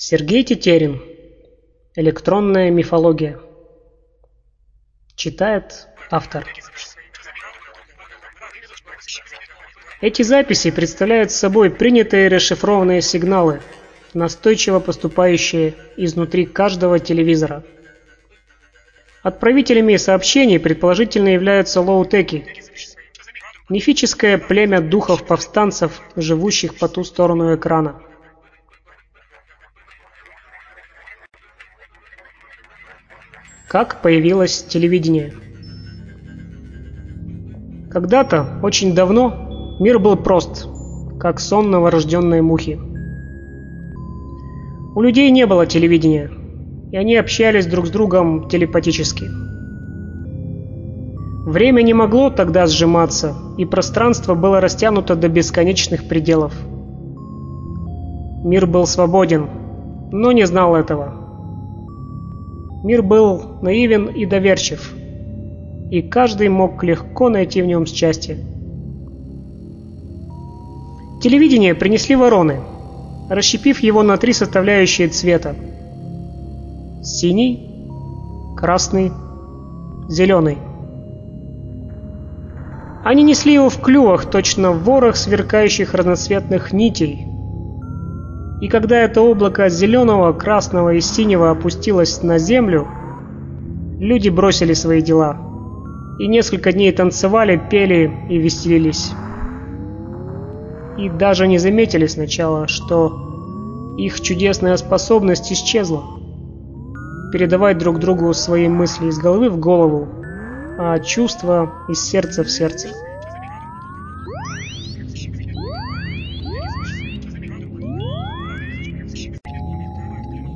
Сергей Тетерин. Электронная мифология. Читает автор. Эти записи представляют собой принятые расшифрованные сигналы, настойчиво поступающие изнутри каждого телевизора. Отправителями сообщений предположительно являются лоу-теки, мифическое племя духов-повстанцев, живущих по ту сторону экрана. Как появилось телевидение? Когда-то, очень давно, мир был прост, как сон новорожденной мухи. У людей не было телевидения, и они общались друг с другом телепатически. Время не могло тогда сжиматься, и пространство было растянуто до бесконечных пределов. Мир был свободен, но не знал этого. Мир был наивен и доверчив, и каждый мог легко найти в нем счастье. Телевидение принесли вороны, расщепив его на 3 составляющие цвета: синий, красный, зеленый. Они несли его в клювах, точно ворох сверкающих разноцветных нитей. И когда это облако зеленого, красного и синего опустилось на землю, люди бросили свои дела и несколько дней танцевали, пели и веселились. И даже не заметили сначала, что их чудесная способность исчезла передавать друг другу свои мысли из головы в голову, а чувства из сердца в сердце.